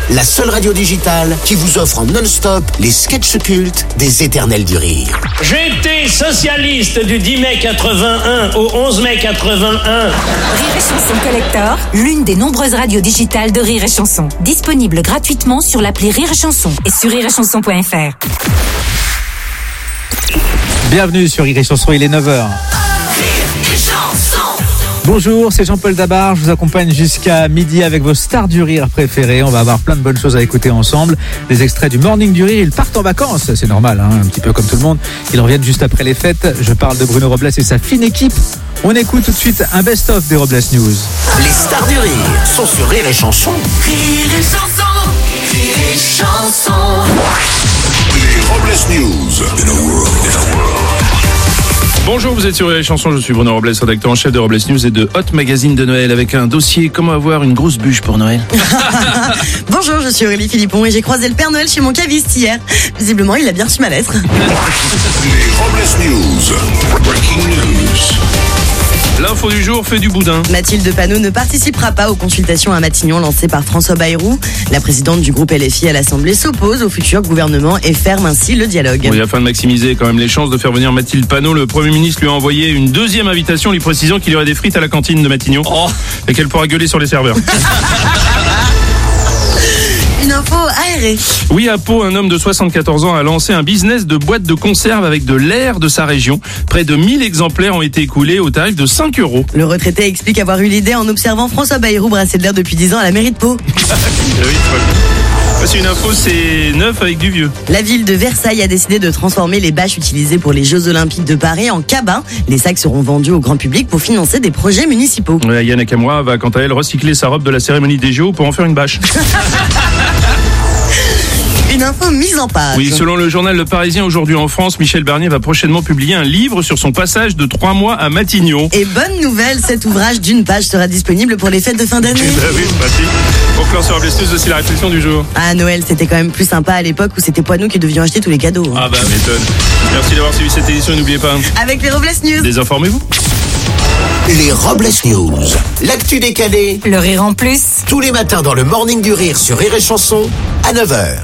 la seule radio digitale qui vous offre en non-stop les sketchs cultes des Éternels du Rire. J'étais socialiste du 10 mai 81 au 11 mai 81. Rire et Chanson Collector, l'une des nombreuses radios digitales de Rire et Chanson. Disponible gratuitement sur l'appli Rire et Chanson et sur rireetchanson.fr. Bienvenue sur Rire et Chanson, il est 9h. Bonjour, c'est Jean-Paul Dabar, je vous accompagne jusqu'à midi avec vos stars du rire préférées. On va avoir plein de bonnes choses à écouter ensemble. Les extraits du Morning du Rire, ils partent en vacances, c'est normal, un petit peu comme tout le monde. Ils reviennent juste après les fêtes. Je parle de Bruno Robles et sa fine équipe. On écoute tout de suite un best-of des Robles News. Les stars du rire sont sur Rire et Chanson. Rire et Chanson, Rire et Chanson. Les Robles News. In a world. Bonjour, vous êtes sur les chansons, je suis Bruno Robles, rédacteur en chef de Robles News et de Hot Magazine de Noël, avec un dossier comment avoir une grosse bûche pour Noël. Bonjour, je suis Aurélie Philippon et j'ai croisé le Père Noël chez mon caviste hier. Visiblement, il a bien reçu ma lettre. Les Robles News. Breaking news. L'info du jour fait du boudin. Mathilde Panot ne participera pas aux consultations à Matignon lancées par François Bayrou. La présidente du groupe LFI à l'Assemblée s'oppose au futur gouvernement et ferme ainsi le dialogue. Oui, afin de maximiser quand même les chances de faire venir Mathilde Panot, le Premier ministre lui a envoyé une deuxième invitation lui précisant qu'il y aurait des frites à la cantine de Matignon et qu'elle pourra gueuler sur les serveurs. Une info aérée. Oui, à Pau, un homme de 74 ans a lancé un business de boîtes de conserve avec de l'air de sa région. Près de 1000 exemplaires ont été écoulés au tarif de 5 €. Le retraité explique avoir eu l'idée en observant François Bayrou brasser de l'air depuis 10 ans à la mairie de Pau. C'est une info, c'est neuf avec du vieux. La ville de Versailles a décidé de transformer les bâches utilisées pour les Jeux Olympiques de Paris en cabins. Les sacs seront vendus au grand public pour financer des projets municipaux. Ouais, Yann Akamura va quant à elle recycler sa robe de la cérémonie des JO pour en faire une bâche. Une info mise en page. Oui, selon le journal Le Parisien, aujourd'hui en France, Michel Barnier va prochainement publier un livre sur son passage de 3 mois à Matignon. Et bonne nouvelle, cet ouvrage d'une page sera disponible pour les fêtes de fin d'année. Oui, pratique. Pour clore sur Robles News, aussi la réflexion du jour. Ah, Noël, c'était quand même plus sympa à l'époque où c'était pas nous qui devions acheter tous les cadeaux. Ah bah, m'étonne. Merci d'avoir suivi cette édition, n'oubliez pas. Avec les Robles News. Désinformez-vous. Les Robles News. L'actu décalée. Le rire en plus. Tous les matins dans le Morning du Rire sur Rire et Chanson à 9h.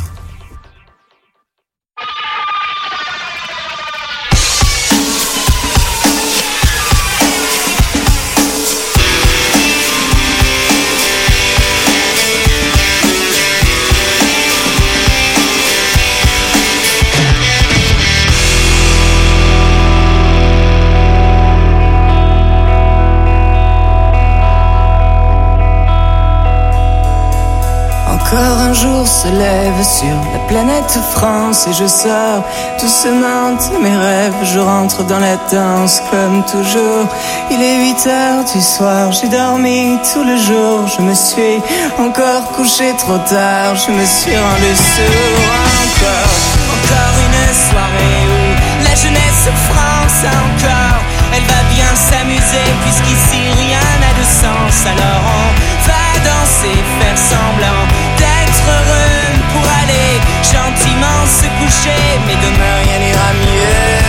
Encore un jour se lève sur la planète France et je sors doucement de mes rêves. Je rentre dans la danse comme toujours. Il est 8h du soir, j'ai dormi tout le jour. Je me suis encore couché trop tard, je me suis rendu sourd. Encore une soirée où la jeunesse France encore. Elle va bien s'amuser puisqu'ici rien n'a de sens. Alors on va danser, faire semblant d'être heureux pour aller gentiment se coucher. Mais demain rien n'ira mieux,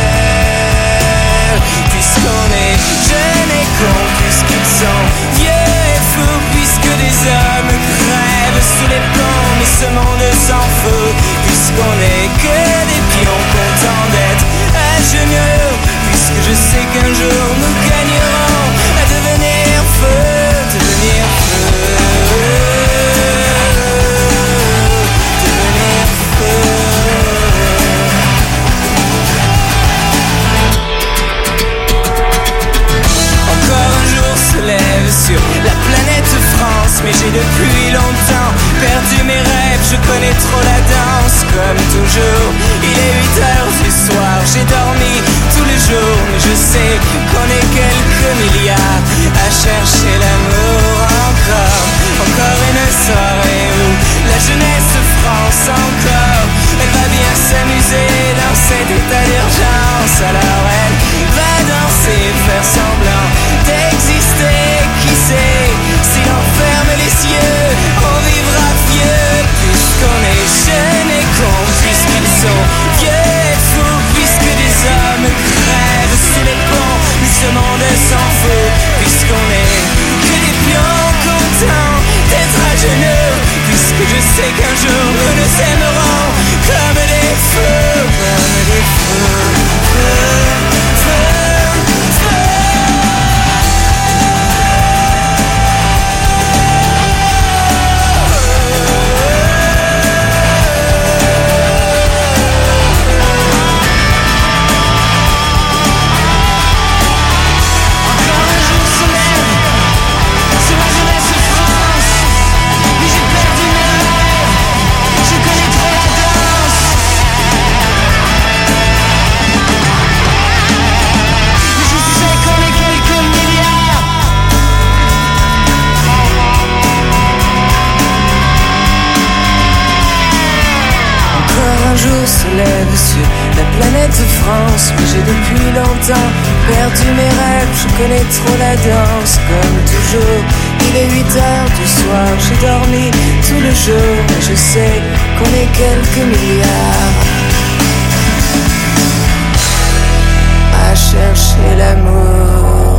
puisqu'on est jeunes et cons, puisqu'ils sont vieux et fous, puisque des hommes crèvent sous les ponts. Mais ce monde s'en fout, puisqu'on est que des pions contents d'être à genoux. Puisque je sais qu'un jour nous gagnerons à devenir feu, devenir feu, devenir feu. Encore un jour se lève sur la planète France, mais j'ai depuis longtemps perdu mes rêves. Je connais trop la danse, comme toujours. Il est 8h du soir, j'ai dormi tous les jours, mais je sais qu'on est quelques milliards à chercher l'amour. Encore une soirée où la jeunesse France encore. Elle va bien s'amuser dans cet état d'urgence. Alors elle va danser, faire semblant d'exister. Qui sait, si l'on ferme les yeux, on vivra vieux. Puisqu'on est jeunes et cons, puisqu'ils sont vieux et fous, puisque des hommes crèvent sous les ponts. Mais un jour se lève sur la planète France. Mais j'ai depuis longtemps perdu mes rêves, je connais trop la danse. Comme toujours, il est 8h du soir, j'ai dormi tout le jour. Et je sais qu'on est quelques milliards à chercher l'amour.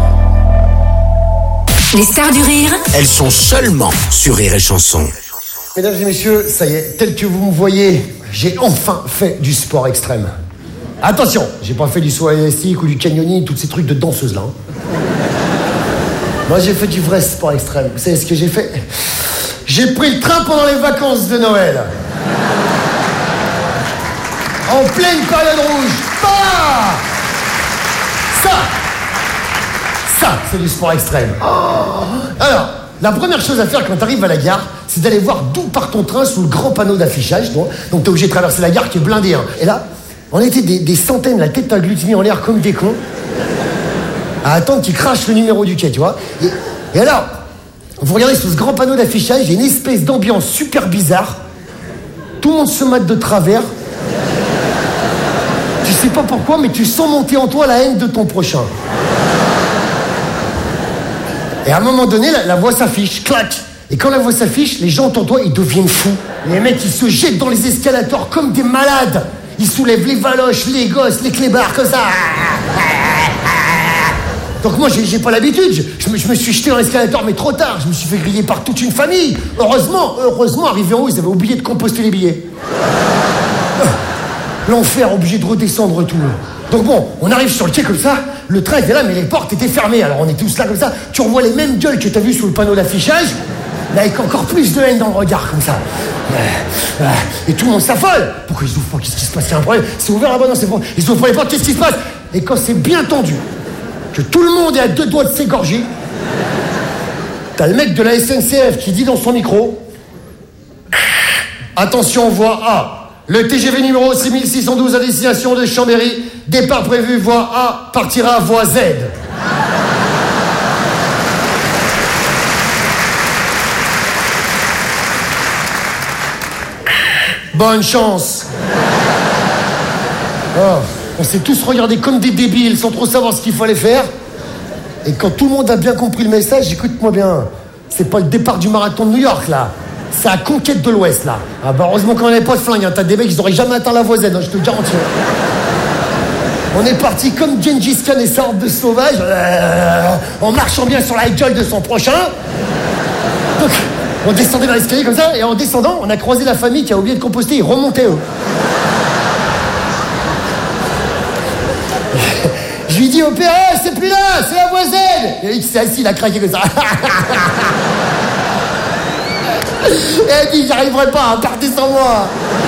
Les stars du rire, Elles sont seulement sur Rire et Chanson. Mesdames et messieurs, ça y est, tel que vous me voyez, j'ai enfin fait du sport extrême. Attention, j'ai pas fait du saut élastique ou du canyoning, tous ces trucs de danseuse là. Moi j'ai fait du vrai sport extrême. Vous savez ce que j'ai fait? J'ai pris le train pendant les vacances de Noël. En pleine période rouge. Bah Ça, c'est du sport extrême. Alors, la première chose à faire quand tu arrives à la gare, c'est d'aller voir d'où part ton train sous le grand panneau d'affichage. Donc t'es obligé de traverser la gare qui est blindée. Hein. Et là, on était des centaines, la tête agglutinée en l'air comme des cons, à attendre qu'ils crachent le numéro du quai, tu vois. Et alors, vous regardez sous ce grand panneau d'affichage, il y a une espèce d'ambiance super bizarre. Tout le monde se mate de travers. Tu sais pas pourquoi, mais tu sens monter en toi la haine de ton prochain. Et à un moment donné, la voix s'affiche, clac. Et quand la voix s'affiche, les gens autour de toi, ils deviennent fous. Les mecs, ils se jettent dans les escalators comme des malades. Ils soulèvent les valoches, les gosses, les clébards, comme ça. Donc moi, j'ai pas l'habitude. Je me suis jeté dans l'escalator, mais trop tard. Je me suis fait griller par toute une famille. Heureusement, arrivé en haut, ils avaient oublié de composter les billets. L'enfer, obligé de redescendre tout. Donc bon, on arrive sur le quai comme ça, le train était là, mais les portes étaient fermées. Alors on est tous là comme ça, tu revois les mêmes gueules que t'as vues sous le panneau d'affichage, mais avec encore plus de haine dans le regard, comme ça. Et tout le monde s'affole. Pourquoi ils ouvrent pas? Qu'est-ce qui se passe? Il y a un problème. C'est ouvert là-bas, non, c'est bon. Ils ouvrent pas les portes, qu'est-ce qui se passe? Et quand c'est bien tendu, que tout le monde est à 2 doigts de s'égorger, t'as le mec de la SNCF qui dit dans son micro: attention, voie A. Le TGV numéro 6612 à destination de Chambéry, départ prévu, voie A, partira voie Z. Bonne chance. Oh, on s'est tous regardés comme des débiles sans trop savoir ce qu'il fallait faire. Et quand tout le monde a bien compris le message, écoute-moi bien, c'est pas le départ du marathon de New York là. C'est la conquête de l'Ouest, là. Ah bah heureusement qu'on n'avait pas de flingue, hein. T'as des mecs, ils auraient jamais atteint la voie Z, hein, je te le garantis. On est parti comme Gengis Khan et sa horde de sauvages, en marchant bien sur la gueule de son prochain. Donc, on descendait dans l'escalier comme ça, et en descendant, on a croisé la famille qui a oublié de composter, ils remontaient, eux. Je lui dis au père, c'est plus là, c'est la voie Z. Et il s'est assis, il a craqué comme ça. Et elle dit, j'arriverai pas, partez sans moi.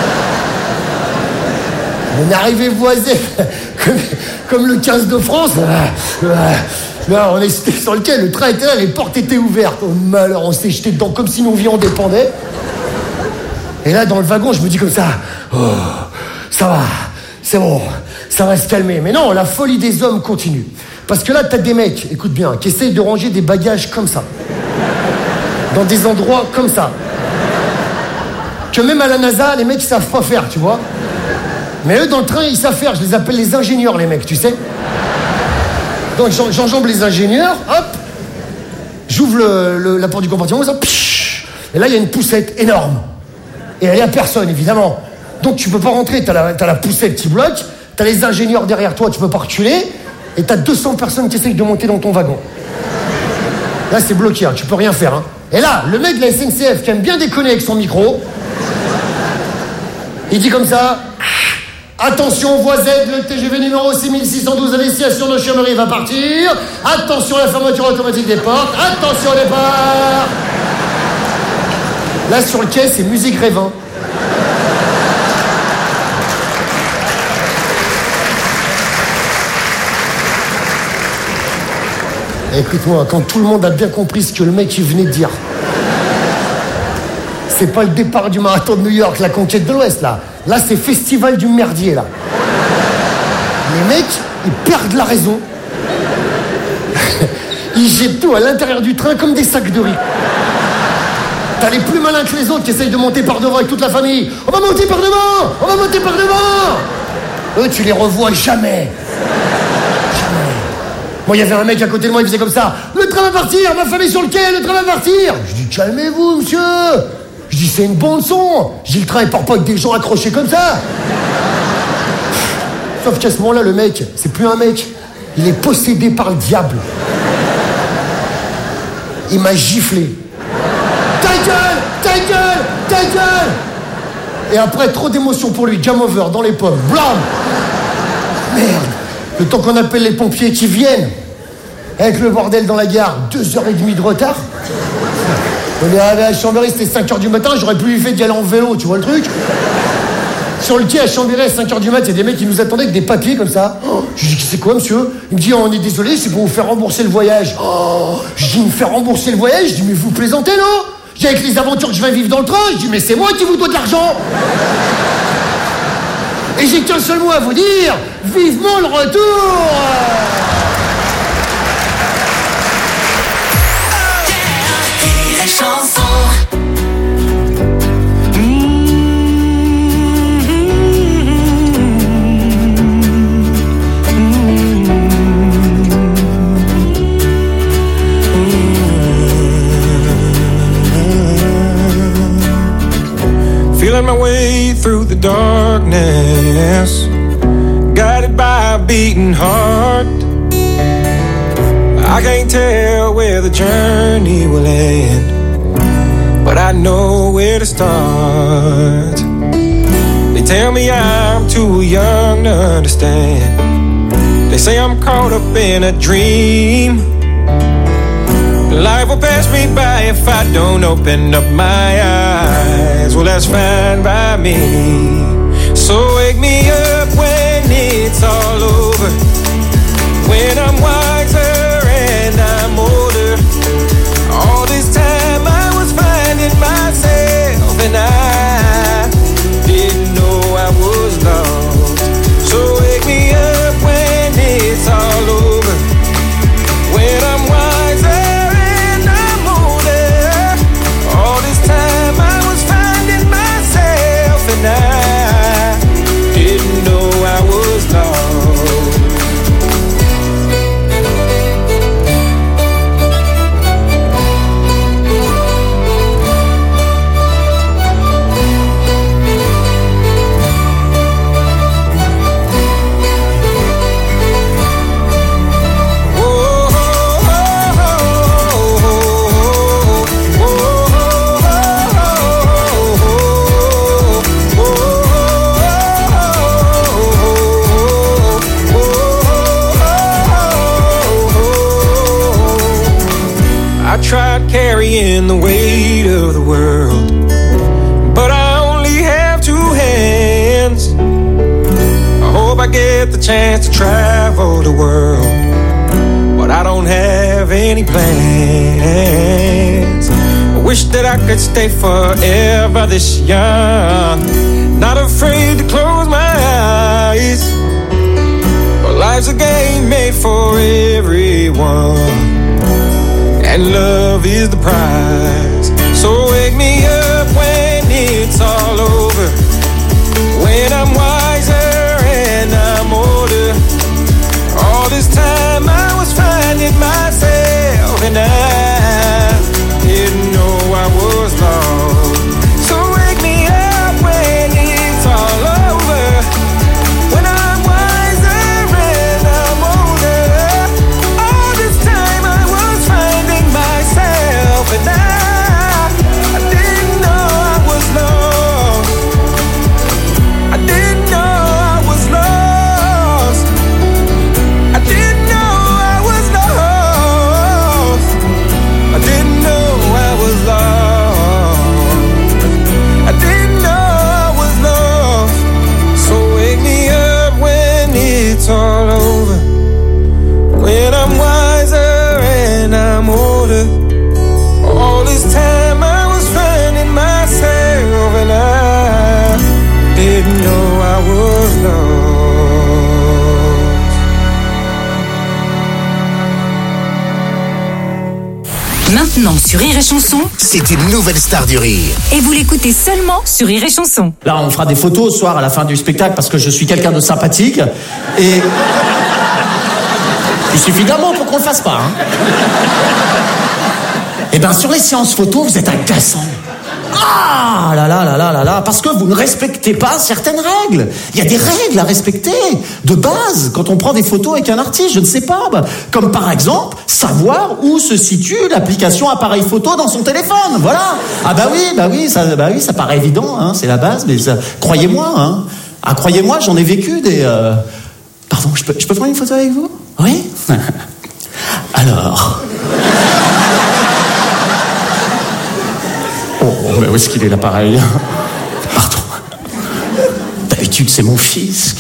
On est arrivé voisé, comme le 15 de France. Là, on est sur le quai, le train était là, les portes étaient ouvertes. Oh malheur, on s'est jeté dedans comme si nos vies en dépendaient. Et là, dans le wagon, je me dis comme ça, oh, ça va, c'est bon, ça va se calmer. Mais non, la folie des hommes continue. Parce que là, t'as des mecs, écoute bien, qui essayent de ranger des bagages comme ça. Dans des endroits comme ça. Que même à la NASA, les mecs, ils savent pas faire, tu vois. Mais eux, dans le train, ils savent faire. Je les appelle les ingénieurs, les mecs, tu sais. Donc, j'enjambe les ingénieurs, hop. J'ouvre la porte du compartiment, ça, psh, et là, il y a une poussette énorme. Et il n'y a personne, évidemment. Donc, tu peux pas rentrer. T'as la poussette qui bloque. T'as les ingénieurs derrière toi, tu peux pas reculer. Et t'as 200 personnes qui essayent de monter dans ton wagon. Là, c'est bloqué, hein, tu peux rien faire, hein. Et là, le mec de la SNCF qui aime bien déconner avec son micro, il dit comme ça: attention, voie Z, le TGV numéro 6612 à destination de Chambéry va partir. Attention à la fermeture automatique des portes. Attention au départ. Là, sur le quai, c'est musique Grévin. Écoute-moi, quand tout le monde a bien compris ce que le mec il venait de dire, c'est pas le départ du marathon de New York, la conquête de l'Ouest, là. Là, c'est festival du merdier, là. Les mecs, ils perdent la raison. Ils jettent tout à l'intérieur du train comme des sacs de riz. T'as les plus malins que les autres qui essayent de monter par devant avec toute la famille. On va monter par devant! On va monter par devant! Eux, tu les revois jamais. Moi, il y avait un mec à côté de moi, il faisait comme ça. Le train va partir, ma famille sur le quai, le train va partir. Je dis, calmez-vous, monsieur. Je dis, c'est une bande son. Je dis, le train, il part pas avec des gens accrochés comme ça. Sauf qu'à ce moment-là, le mec, c'est plus un mec. Il est possédé par le diable. Il m'a giflé. Ta gueule, ta gueule, ta gueule. Et après, trop d'émotion pour lui. Game over, dans les pommes. Blam. Merde. Le temps qu'on appelle les pompiers qui viennent, avec le bordel dans la gare, 2h30 de retard. On est arrivé à Chambéry, c'était 5h du matin, j'aurais plus fait d'y aller en vélo, tu vois le truc? Sur le quai à Chambéry, à 5h du matin, il y a des mecs qui nous attendaient avec des papiers comme ça. Je dis, c'est quoi, monsieur? Il me dit, on est désolé, c'est pour vous faire rembourser le voyage. Je dis, me faire rembourser le voyage? Je dis, mais vous plaisantez, non? Je dis, avec les aventures que je vais vivre dans le train, je dis, mais c'est moi qui vous dois de l'argent. Et j'ai qu'un seul mot à vous dire, vivement le retour. Les chansons. Feeling my way through the darkness, guided by a beating heart. I can't tell where the journey will end, but I know where to start. They tell me I'm too young to understand. They say I'm caught up in a dream. Life will pass me by if I don't open up my eyes. Well, that's fine by me. So wake me up when it's all over, when I'm wiser and I'm older. All this time I was finding myself, and I didn't know I was lost. So wake me up when it's all over, when I'm wiser. I didn't know I was lost. Tried carrying the weight of the world, but I only have two hands. I hope I get the chance to travel the world, but I don't have any plans. I wish that I could stay forever this young, not afraid to close my eyes. But life's a game made for everyone, and love is the prize. So wake me up when it's all over, when I'm wiser and I'm older. All this time I was finding myself, and I didn't know I was lost. So wake me up when it's all over, when I'm wiser and I'm older. All this time I was finding myself, and I Maintenant sur Rire et Chanson. C'est une nouvelle star du rire. Et vous l'écoutez seulement sur Rire et Chanson. Là, on fera des photos ce soir à la fin du spectacle parce que je suis quelqu'un de sympathique et il suffit d'un mot pour qu'on le fasse pas. Et ben sur les séances photos, vous êtes agaçants. Ah là là là là là là, parce que vous ne respectez pas certaines règles. Il y a des règles à respecter de base quand on prend des photos avec un artiste, je ne sais pas, comme par exemple savoir où se situe l'application appareil photo dans son téléphone. Voilà. Ah bah oui, ça paraît évident, hein, c'est la base, mais ça, croyez-moi, hein. Ah croyez-moi, j'en ai vécu des. Pardon, je peux prendre une photo avec vous? Oui. Alors. Oh, mais où est-ce qu'il est l'appareil? Pardon. D'habitude, c'est mon fils.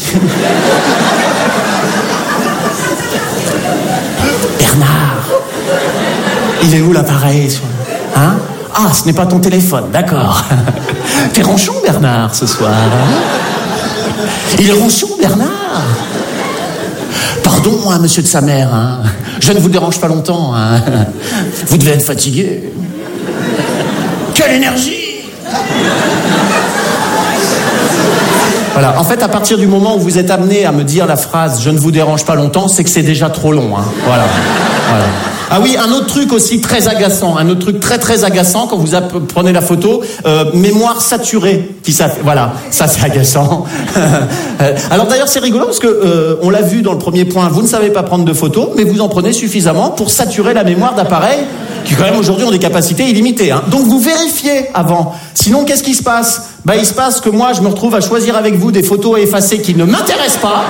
Bernard. Il est où l'appareil? Hein? Ah, ce n'est pas ton téléphone, d'accord. T'es ronchon, Bernard, ce soir. Il est ronchon, Bernard. Pardon, moi, monsieur de sa mère. Hein. Je ne vous dérange pas longtemps. Hein. Vous devez être fatigué. Quelle énergie! Voilà, en fait, à partir du moment où vous êtes amené à me dire la phrase « je ne vous dérange pas longtemps », c'est que c'est déjà trop long. Hein. Voilà. Ah oui, un autre truc aussi très agaçant, un autre truc très très agaçant quand vous prenez la photo, mémoire saturée. Voilà, ça c'est agaçant. Alors d'ailleurs c'est rigolo parce que on l'a vu dans le premier point, vous ne savez pas prendre de photos, mais vous en prenez suffisamment pour saturer la mémoire d'appareils qui quand même aujourd'hui ont des capacités illimitées. Hein. Donc vous vérifiez avant. Sinon qu'est-ce qui se passe? Il se passe que moi je me retrouve à choisir avec vous des photos à effacer qui ne m'intéressent pas.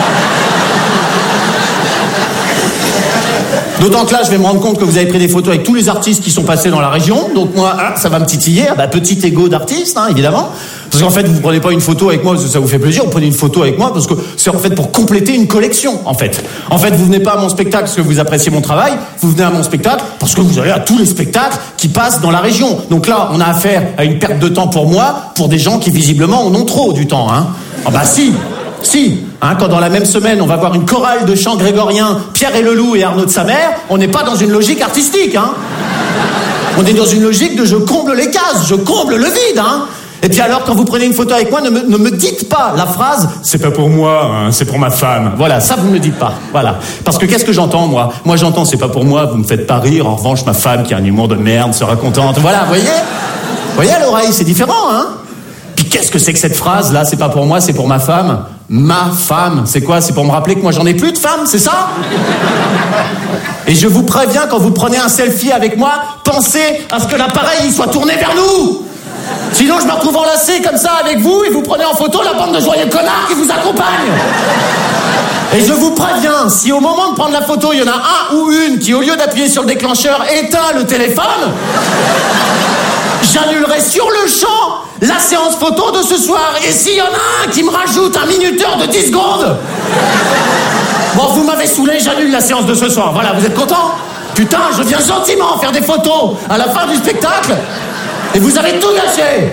D'autant que là, je vais me rendre compte que vous avez pris des photos avec tous les artistes qui sont passés dans la région. Donc moi, ça va me titiller. Petit ego d'artiste, hein, évidemment. Parce qu'en fait, vous ne prenez pas une photo avec moi parce que ça vous fait plaisir. Vous prenez une photo avec moi parce que c'est en fait pour compléter une collection, en fait. En fait, vous venez pas à mon spectacle parce que vous appréciez mon travail. Vous venez à mon spectacle parce que vous allez à tous les spectacles qui passent dans la région. Donc là, on a affaire à une perte de temps pour moi, pour des gens qui visiblement en ont trop du temps. Hein. Ah bah si. Hein, quand dans la même semaine on va voir une chorale de chants grégoriens, Pierre et le Loup et Arnaud de sa mère, on n'est pas dans une logique artistique. Hein. On est dans une logique de je comble les cases, je comble le vide. Hein. Et puis alors quand vous prenez une photo avec moi, ne me dites pas la phrase « c'est pas pour moi, hein, c'est pour ma femme ». Voilà, ça vous ne me dites pas. Voilà. Parce que qu'est-ce que j'entends moi? Moi j'entends « c'est pas pour moi, vous me faites pas rire, en revanche ma femme qui a un humour de merde sera contente ». Voilà, vous voyez à l'oreille, c'est différent. Hein. Puis qu'est-ce que c'est que cette phrase là? C'est pas pour moi, c'est pour ma femme. Ma femme, c'est quoi? C'est pour me rappeler que moi j'en ai plus de femme, c'est ça? Et je vous préviens, quand vous prenez un selfie avec moi, pensez à ce que l'appareil il soit tourné vers nous. Sinon je me retrouve enlacé comme ça avec vous et vous prenez en photo la bande de joyeux connards qui vous accompagnent. Et je vous préviens, si au moment de prendre la photo, il y en a un ou une qui, au lieu d'appuyer sur le déclencheur, éteint le téléphone, j'annulerai sur le champ la séance photo de ce soir. Et s'il y en a un qui me rajoute un minuteur de 10 secondes, bon, vous m'avez saoulé, j'annule la séance de ce soir. Voilà, vous êtes contents? Putain, je viens gentiment faire des photos à la fin du spectacle et vous avez tout gâché.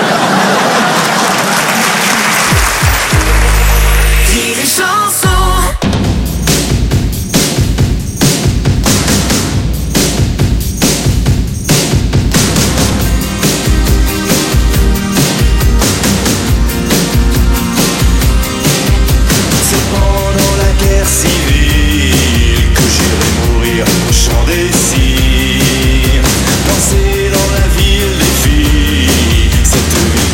Rire et Chanson. Civile que j'irai mourir au champ des cygnes, danser dans la ville des filles, cette ville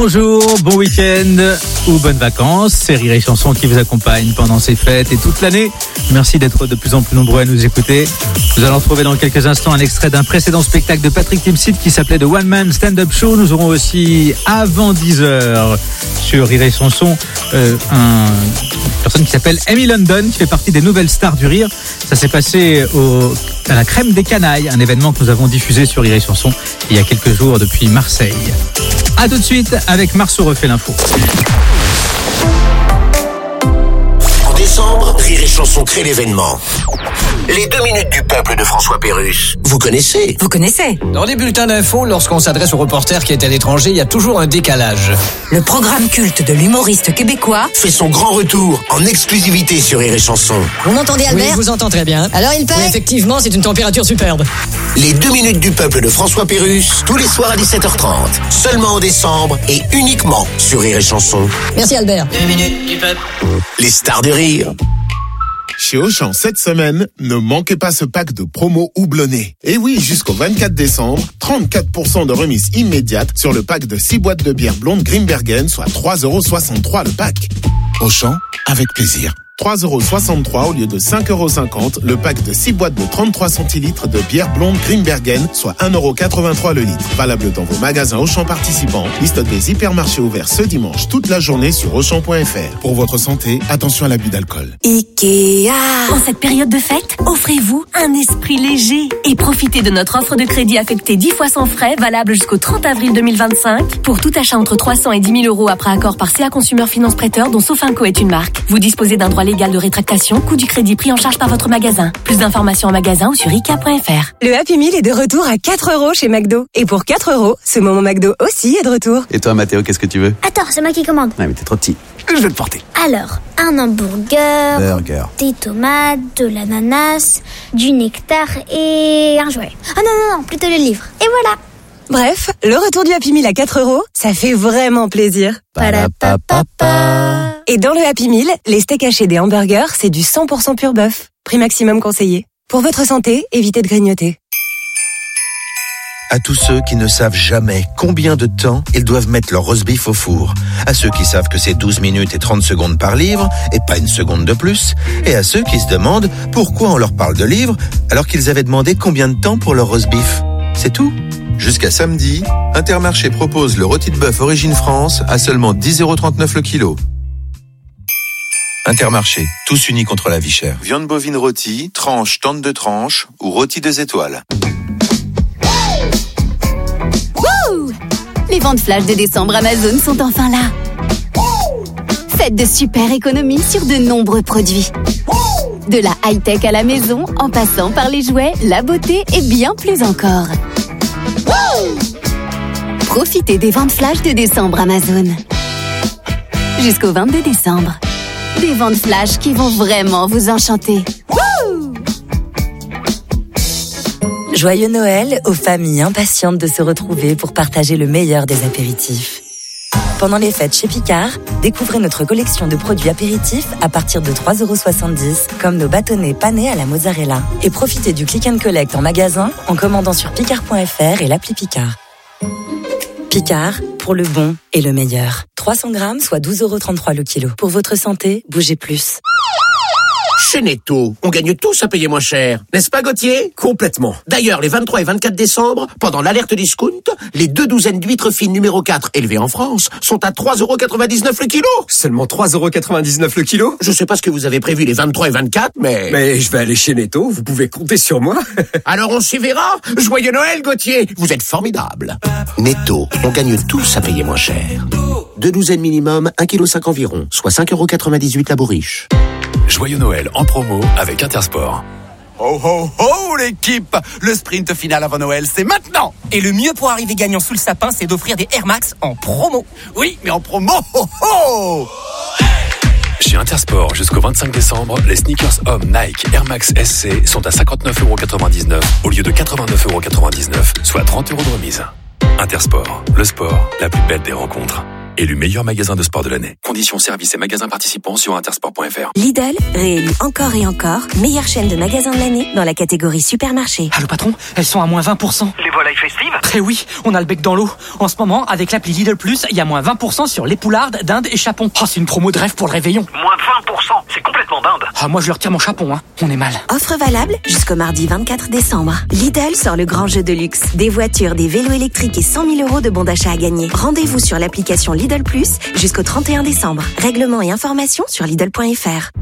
Bonjour, bon week-end ou bonnes vacances. C'est Rire et Chanson qui vous accompagne pendant ces fêtes et toute l'année. Merci d'être de plus en plus nombreux à nous écouter. Nous allons retrouver dans quelques instants un extrait d'un précédent spectacle de Patrick Timsit qui s'appelait The One Man Stand-Up Show. Nous aurons aussi avant 10h sur Rire et Chanson une personne qui s'appelle Amy London qui fait partie des nouvelles stars du rire. Ça s'est passé à la Crème des Canailles, un événement que nous avons diffusé sur Rire et Chanson il y a quelques jours depuis Marseille. A tout de suite avec Marceau refait l'info. En décembre, Rire et Chanson crée l'événement. Les 2 minutes du peuple de François Pérusse. Vous connaissez ? Vous connaissez ? Dans les bulletins d'info, lorsqu'on s'adresse aux reporters qui est à l'étranger, il y a toujours un décalage. Le programme culte de l'humoriste québécois fait son grand retour en exclusivité sur Rire et Chanson. Vous m'entendez, Albert ? Oui, je vous entends très bien. Alors il paraît... Oui, effectivement, c'est une température superbe. Les 2 minutes du peuple de François Pérusse, tous les soirs à 17h30. Seulement en décembre et uniquement sur Rire et Chanson. Merci Albert. 2 minutes du peuple. Les stars de rire. Chez Auchan, cette semaine, ne manquez pas ce pack de promo houblonné. Et oui, jusqu'au 24 décembre, 34% de remise immédiate sur le pack de 6 boîtes de bière blonde Grimbergen, soit 3,63€ le pack. Auchan, avec plaisir. 3,63€ au lieu de 5,50€, le pack de 6 boîtes de 33 centilitres de bière blonde Grimbergen, soit 1,83€ le litre. Valable dans vos magasins Auchan participants. Liste des hypermarchés ouverts ce dimanche toute la journée sur Auchan.fr. Pour votre santé, attention à l'abus d'alcool. Ikea. En cette période de fête, offrez-vous un esprit léger et profitez de notre offre de crédit affectée 10 fois sans frais, valable jusqu'au 30 avril 2025. Pour tout achat entre 300 et 10 000 € après accord par CA Consumer Finance Prêteur, dont Sofinco est une marque. Vous disposez d'un droit légal de rétractation, coût du crédit pris en charge par votre magasin. Plus d'informations en magasin ou sur Ikea.fr. Le Happy Meal est de retour à 4€ chez McDo. Et pour 4€, ce moment McDo aussi est de retour. Et toi, Mathéo, qu'est-ce que tu veux? Attends, c'est moi qui commande. Ouais, mais t'es trop petit. Je vais te porter. Alors, un hamburger, des tomates, de l'ananas, du nectar et un jouet. Ah non, plutôt le livre. Et voilà. Bref, le retour du Happy Meal à 4€, ça fait vraiment plaisir. Et dans le Happy Meal, les steaks hachés des hamburgers, c'est du 100% pur bœuf. Prix maximum conseillé. Pour votre santé, évitez de grignoter. À tous ceux qui ne savent jamais combien de temps ils doivent mettre leur roast beef au four. À ceux qui savent que c'est 12 minutes et 30 secondes par livre, et pas une seconde de plus. Et à ceux qui se demandent pourquoi on leur parle de livres, alors qu'ils avaient demandé combien de temps pour leur roast beef. C'est tout. Jusqu'à samedi, Intermarché propose le rôti de bœuf Origine France à seulement 10,39€ le kilo. Intermarché, tous unis contre la vie chère. Viande bovine rôtie, tranche, tente de tranche ou rôti 2 étoiles. Wouh! Les ventes flash de décembre Amazon sont enfin là. Faites de super économies sur de nombreux produits. De la high-tech à la maison, en passant par les jouets, la beauté et bien plus encore. Profitez des ventes flash de décembre Amazon. Jusqu'au 22 décembre. Des ventes flash qui vont vraiment vous enchanter. Joyeux Noël aux familles impatientes de se retrouver pour partager le meilleur des apéritifs. Pendant les fêtes chez Picard, découvrez notre collection de produits apéritifs à partir de 3,70€, comme nos bâtonnets panés à la mozzarella. Et profitez du click and collect en magasin en commandant sur picard.fr et l'appli Picard. Picard, pour le bon et le meilleur. 300 grammes, soit 12,33€ le kilo. Pour votre santé, bougez plus. Chez Netto, on gagne tous à payer moins cher. N'est-ce pas, Gauthier? Complètement. D'ailleurs, les 23 et 24 décembre, pendant l'alerte discount, les 2 douzaines d'huîtres fines numéro 4 élevées en France sont à 3,99€ le kilo. Seulement 3,99€ le kilo? Je sais pas ce que vous avez prévu les 23 et 24, Mais je vais aller chez Netto, vous pouvez compter sur moi. Alors on s'y verra. Joyeux Noël, Gauthier. Vous êtes formidable. Netto, on gagne tous à payer moins cher. 2 douzaines minimum, 1,5 kg environ, soit 5,98€ la bourriche. Joyeux Noël en promo avec Intersport. Ho ho ho l'équipe! Le sprint final avant Noël, c'est maintenant! Et le mieux pour arriver gagnant sous le sapin, c'est d'offrir des Air Max en promo. Oui, mais en promo, ho ho! Chez Intersport, jusqu'au 25 décembre, les sneakers hommes Nike Air Max SC sont à 59,99€ au lieu de 89,99€, soit 30€ de remise. Intersport, le sport, la plus belle des rencontres. élu meilleur magasin de sport de l'année. Conditions, services et magasins participants sur intersport.fr. Lidl, réélu encore et encore, meilleure chaîne de magasins de l'année dans la catégorie supermarché. Allô patron, elles sont à moins 20%. Les volailles festives ? Eh oui, on a le bec dans l'eau. En ce moment, avec l'appli Lidl Plus, il y a moins 20% sur les poulardes, dindes et chapons. Oh, c'est une promo de rêve pour le réveillon. Moins 20%, c'est complètement dinde. Ah, moi je leur tire mon chapon, hein. On est mal. Offre valable jusqu'au mardi 24 décembre. Lidl sort le grand jeu de luxe. Des voitures, des vélos électriques et 100 000 € de bons d'achat à gagner. Rendez-vous sur l'application Lidl Plus jusqu'au 31 décembre. Règlements et informations sur Lidl.fr.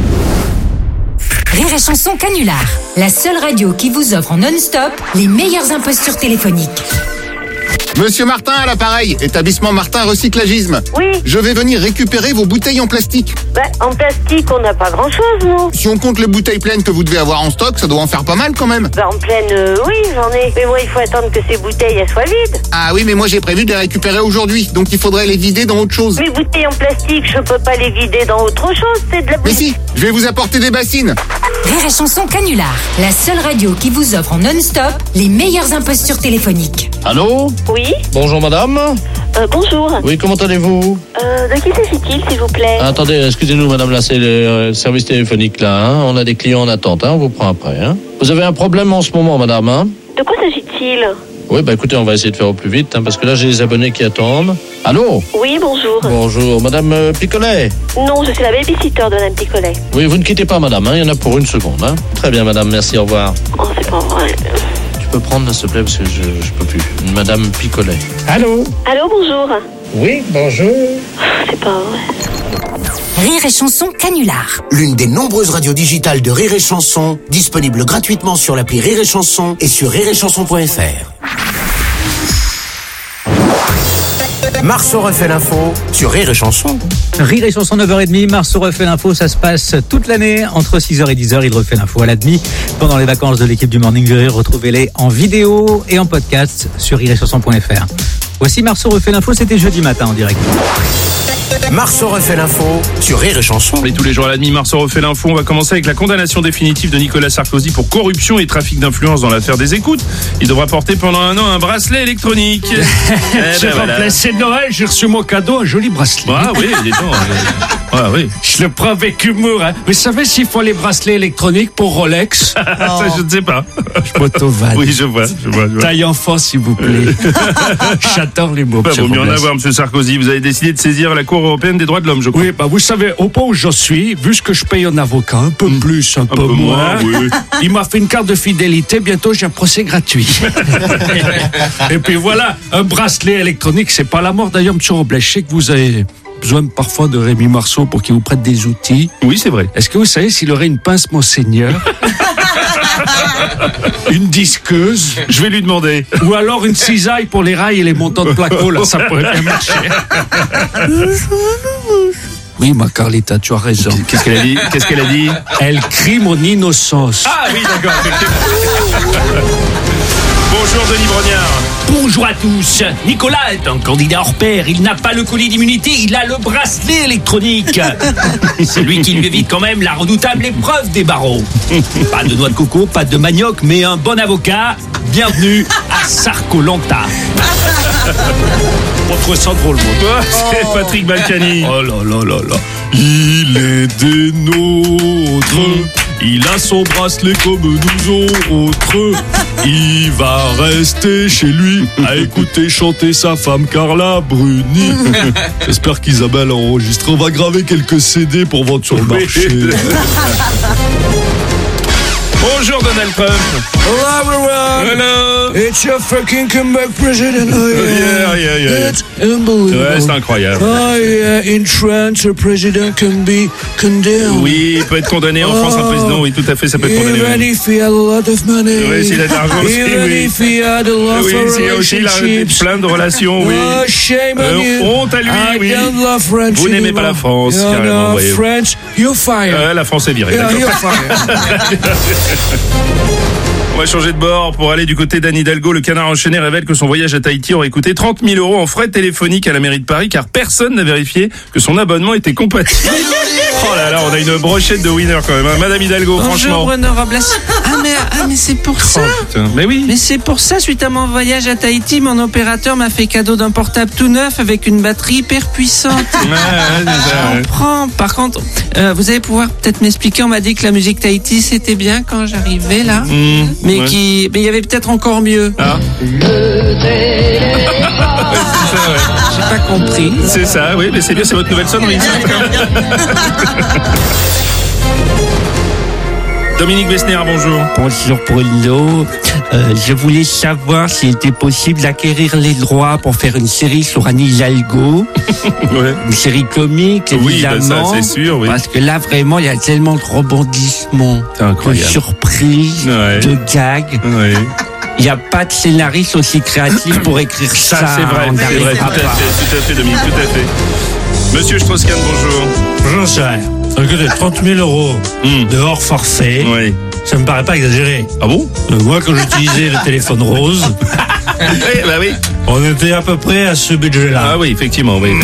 Rire et Chanson Canular, la seule radio qui vous offre en non-stop les meilleures impostures téléphoniques. Monsieur Martin à l'appareil, établissement Martin Recyclagisme. Oui. Je vais venir récupérer vos bouteilles en plastique. En plastique, on n'a pas grand-chose, nous. Si on compte les bouteilles pleines que vous devez avoir en stock, ça doit en faire pas mal quand même. En pleine, oui, j'en ai. Mais moi, il faut attendre que ces bouteilles, elles soient vides. Ah oui, mais moi j'ai prévu de les récupérer aujourd'hui, donc il faudrait les vider dans autre chose. Mes bouteilles en plastique, je peux pas les vider dans autre chose, c'est de la Mais si, je vais vous apporter des bassines. Rire et Chanson Canular, la seule radio qui vous offre en non-stop les meilleures impostures téléphoniques. Allô ? Oui. Bonjour madame. Bonjour. Oui, comment allez-vous ? De qui s'agit-il, s'il vous plaît ? Attendez, excusez-nous madame, là c'est le service téléphonique là, hein. On a des clients en attente, hein. On vous prend après, hein. Vous avez un problème en ce moment madame, hein ? De quoi s'agit-il ? Oui, écoutez, on va essayer de faire au plus vite, hein, parce que là j'ai des abonnés qui attendent. Allô ? Oui, bonjour. Bonjour, madame Picolet ? Non, je suis la babysitter de Madame Picolet. Oui, vous ne quittez pas madame, hein. Il y en a pour une seconde, hein. Très bien madame, merci, au revoir. Oh, c'est pas vrai. Tu peux prendre s'il te plaît, parce que je peux plus. Madame Picolet. Allô ? Allô, bonjour. Oui, bonjour. C'est pas vrai. Rire et Chanson Canular. L'une des nombreuses radios digitales de Rire et Chanson, disponible gratuitement sur l'appli Rire et Chanson et sur rireetchanson.fr. Marceau refait l'info sur Rire et Chanson. Rire et Chanson 9h30, Marceau refait l'info, ça se passe toute l'année entre 6h et 10h, il refait l'info à la demi. Pendant les vacances de l'équipe du Morning du Rire, retrouvez-les en vidéo et en podcast sur rireetchanson.fr. Voici Marceau refait l'info, c'était jeudi matin en direct. Marceau refait l'info sur Rire et Chanson. Et tous les jours à la demi, Marceau refait l'info. On va commencer avec la condamnation définitive de Nicolas Sarkozy pour corruption et trafic d'influence dans l'affaire des écoutes. Il devra porter pendant 1 an un bracelet électronique. J'ai remplacé Noël, j'ai reçu mon cadeau, un joli bracelet. Ah oui, dis donc. Ah oui. Je le prends avec humour. Hein. Vous savez s'il faut les bracelets électroniques pour Rolex? Ça, je ne sais pas. Je m'auto-vanne. Oui, je vois. Taille enfant, s'il vous plaît. J'adore les mots. Vaut mieux en avoir, monsieur Sarkozy. Vous avez décidé de saisir la Cour européenne des droits de l'homme, je crois. Oui, vous savez, au point où je suis, vu ce que je paye un avocat, un peu plus, un peu moins, oui. Il m'a fait une carte de fidélité. Bientôt, j'ai un procès gratuit. Et puis voilà, un bracelet électronique, c'est pas la mort. D'ailleurs, monsieur Robles, je sais que vous avez besoin parfois de Rémi Marceau pour qu'il vous prête des outils. Oui, c'est vrai. Est-ce que vous savez s'il aurait une pince Monseigneur? Une disqueuse? Je vais lui demander. Ou alors une cisaille pour les rails et les montants de placo, là, ça pourrait bien marcher. Oui, ma Carlita, tu as raison. Qu'est-ce qu'elle a dit? Elle crie mon innocence. Ah oui, d'accord. Bonjour Denis Brognard. Bonjour à tous. Nicolas est un candidat hors pair. Il n'a pas le colis d'immunité, il a le bracelet électronique. C'est lui qui lui évite quand même la redoutable épreuve des barreaux. Pas de noix de coco, pas de manioc, mais un bon avocat. Bienvenue à Sarkolanta. On trouve ça drôle, moi. C'est Patrick Balkany. Oh là là là là. Il est des nôtres. Il a son bracelet comme nous autres. Il va rester chez lui à écouter chanter sa femme Carla Bruni. J'espère qu'Isabelle a enregistré. On va graver quelques CD pour vendre sur le marché. Bonjour Donald Trump. Hello everyone. Hello. It's your fucking comeback president. Oh, Yeah. It's unbelievable. Ouais, c'est incroyable. Oh yeah, in France, a president can be condemned. Oui, il peut être condamné en France, un président. Oui, tout à fait, ça peut être condamné. Even if he had a lot of money. Oui, s'il a de l'argent aussi, Even oui. if he had a lot Oui, of s'il a aussi relationships. plein de relations, oui. Oh, shame on you. Honte à lui, oui. I don't love French Vous n'aimez pas anymore. la France, No, carrément, no, voyez-vous. French, you're fired. La France est virée, Yeah, d'accord. you're fired. On va changer de bord pour aller du côté d'Anne Hidalgo. Le Canard enchaîné révèle que son voyage à Tahiti aurait coûté 30 000 € en frais téléphoniques à la mairie de Paris car personne n'a vérifié que son abonnement était compatible. Oh là là, on a une brochette de winner quand même. Hein. Madame Hidalgo, franchement. Bonjour Bruno Robles. Mais c'est pour ça. Putain. Mais oui. Mais c'est pour ça, suite à mon voyage à Tahiti, mon opérateur m'a fait cadeau d'un portable tout neuf avec une batterie hyper puissante. Je comprends. Par contre, vous allez pouvoir peut-être m'expliquer, on m'a dit que la musique Tahiti c'était bien quand j'arrivais là. Mais il y avait peut-être encore mieux. Ah. J'ai pas compris. C'est ça, oui, mais c'est bien, c'est votre nouvelle sonnerie. Dominique Besnéard, bonjour. Bonjour Bruno. Je voulais savoir s'il était possible d'acquérir les droits pour faire une série sur Anne Hidalgo. Ouais. Une série comique, évidemment. Oui, ça, c'est sûr, oui. Parce que là, vraiment, il y a tellement de rebondissements, de surprises, de gags. Oui. Il n'y a pas de scénariste aussi créatif pour écrire ça. Ça, c'est vrai, tout à fait, Dominique, tout à fait. Monsieur Strauss-Kahn, bonjour. Bonjour, cher. Écoutez, 30 000 € de hors forfait, ça me paraît pas exagéré. Ah bon? Moi, quand j'utilisais le téléphone rose, oui. On était à peu près à ce budget-là. Ah oui, effectivement, oui.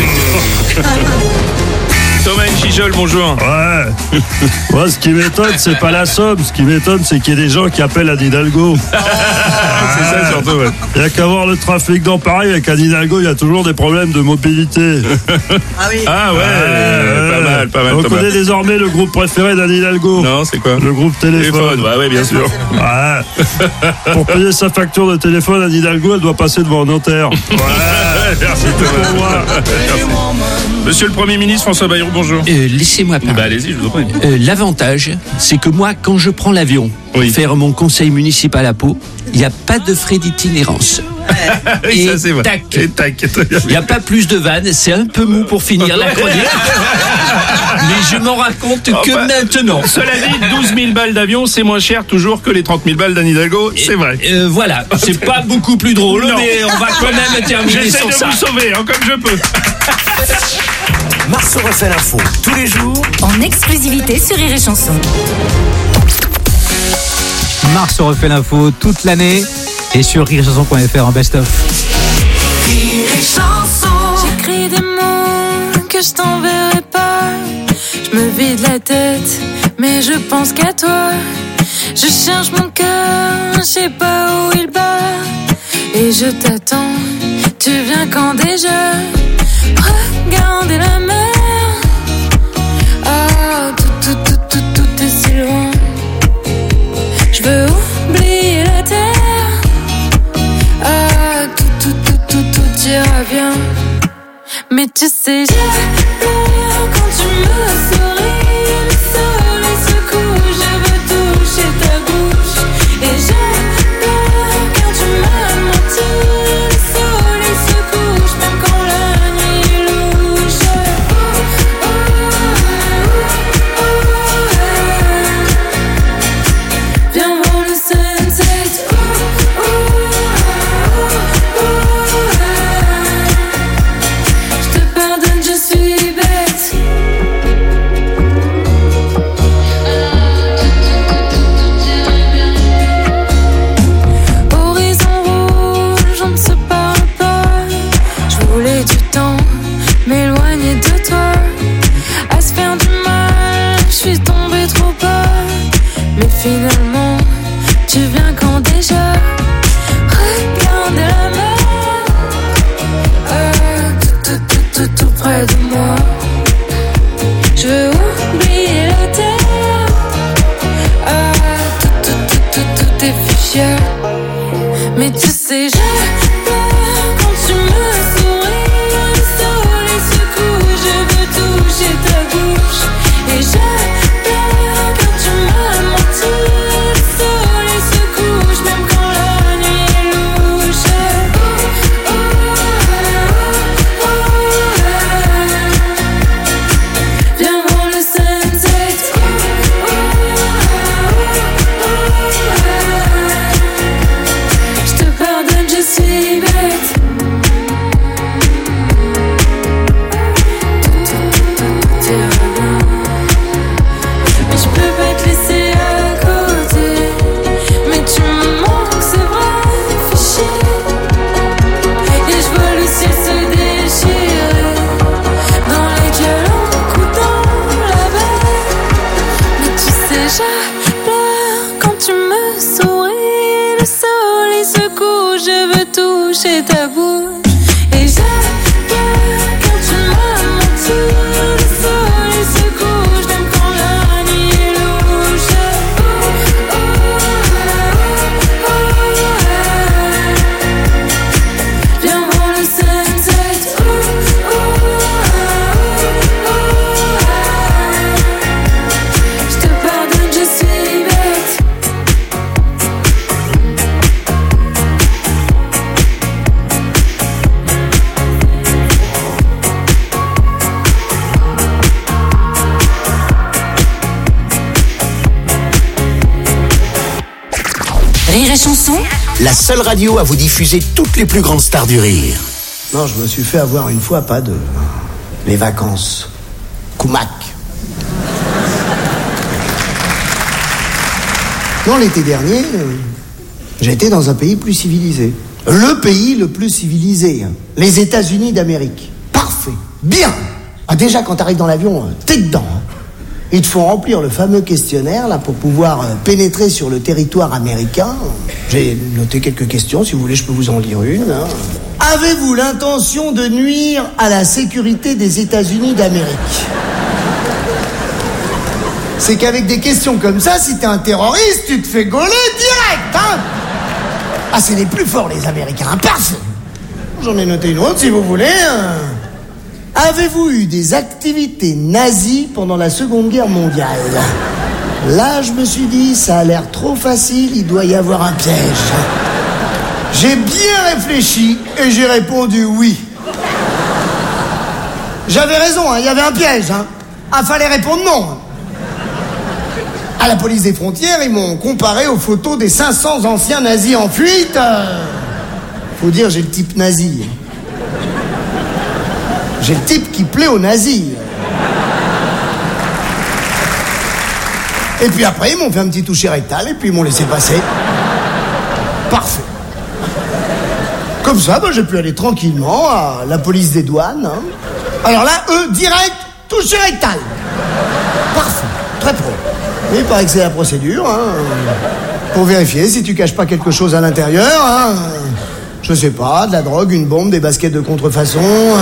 Thomas Gijol, bonjour. Ouais. Moi, ce qui m'étonne, c'est pas la somme. Ce qui m'étonne, c'est qu'il y ait des gens qui appellent Anne Hidalgo. C'est ça, surtout, ouais. Il n'y a qu'à voir le trafic dans Paris. Avec Anne Hidalgo, il y a toujours des problèmes de mobilité. Ah oui. Ah ouais, pas mal. On connaît désormais le groupe préféré d'Anne Hidalgo. Non, c'est quoi? Le groupe téléphone. Ouais, bien sûr. Ouais. Pour payer sa facture de téléphone, Anne Hidalgo, elle doit passer devant un notaire. Ouais. Merci Thomas. Monsieur le Premier ministre François Bayrou, bonjour. Laissez-moi parler. Allez-y, je vous en prie. L'avantage, c'est que moi, quand je prends l'avion pour faire mon conseil municipal à Pau, il n'y a pas de frais d'itinérance. Et ça, c'est vrai. Tac. Très bien. Il n'y a pas plus de vannes, c'est un peu mou pour finir la chronique. Mais je m'en raconte que maintenant. Cela dit, 12 000 balles d'avion, c'est moins cher toujours que les 30 000 balles d'Anne Hidalgo, c'est vrai. Voilà, c'est pas beaucoup plus drôle, mais on va quand même terminer sur ça. J'essaie de vous sauver, comme je peux. Marceau refait l'info tous les jours en exclusivité sur Rire et Chanson. Marceau refait l'info toute l'année et sur rirechanson.fr en best-of. Rire et Chanson. J'écris des mots que je t'enverrai pas. Je me vide la tête, mais je pense qu'à toi. Je cherche mon cœur, je sais pas où il bat. Et je t'attends, tu viens quand déjà? Regardez la mer. Ah, tout est si loin. Je veux oublier la terre. Ah, tout ira bien. Mais tu sais, j'adore quand tu me souris. Le soleil se couche, je veux toucher ta bouche. Et j'adore quand tu m'as menti. Le soleil se couche, même quand la nuit est louche. Viens voir le sunset. Je te pardonne, je suis bête. Horizon rouge, on ne se parle pas. Je voulais du temps, m'éloigner de toi. À se faire du mal, je suis tombée trop bas. Mais finalement, tu viens quand déjà? Regarde la mer. Ah, tout près de moi. Je veux oublier la terre. Ah, tout est fuchsia. Mais tu sais, j'adore quand tu me souris. Le soleil se couche, je veux toucher ta bouche. Et j'adore quand tu m'as menti. Le soleil se couche, même quand la nuit est louche. Viens voir le sunset. Je te pardonne, je suis bête. Tout ira bien. Mais je peux pas te laisser à côté. Mais tu me je pleure quand tu me souris. Le soleil se couche, je veux toucher ta bouche. Et je pleure quand tu me mentis. Le soleil se couche, même quand la nuit est louche. Viens voir le sunset. Je te pardonne, je suis bête. Rire et chanson, La seule radio à vous diffuser toutes les plus grandes stars du rire. Non, je me suis fait avoir une fois, pas de... Les vacances. Koumak. Non, l'été dernier, j'étais dans un pays plus civilisé. Le pays le plus civilisé. Les États-Unis d'Amérique. Parfait. Bien. Ah, déjà, quand t'arrives dans l'avion, t'es dedans. Ils te font remplir le fameux questionnaire là pour pouvoir pénétrer sur le territoire américain. J'ai noté quelques questions, si vous voulez je peux vous en lire une. Avez-vous l'intention de nuire à la sécurité des États-Unis d'Amérique? C'est qu'avec des questions comme ça, si t'es un terroriste, tu te fais gauler direct, hein. Ah, c'est les plus forts les Américains, hein. Parfait. J'en ai noté une autre si vous voulez. Avez-vous eu des activités nazies pendant la Seconde Guerre mondiale? Là, je me suis dit, ça a l'air trop facile, il doit y avoir un piège. J'ai bien réfléchi et j'ai répondu oui. J'avais raison, hein, il y avait un piège. Hein. Ah, fallait répondre non. À la police des frontières, ils m'ont comparé aux photos des 500 anciens nazis en fuite. Faut dire, j'ai le type nazi. J'ai le type qui plaît aux nazis. Et puis après, ils m'ont fait un petit toucher rectal et puis ils m'ont laissé passer. Parfait. Comme ça, j'ai pu aller tranquillement à la police des douanes. Hein. Alors là, eux, direct, toucher rectal. Parfait. Très pro. Mais il paraît que c'est la procédure. Hein. Pour vérifier si tu caches pas quelque chose à l'intérieur. Hein. Je sais pas, de la drogue, une bombe, des baskets de contrefaçon...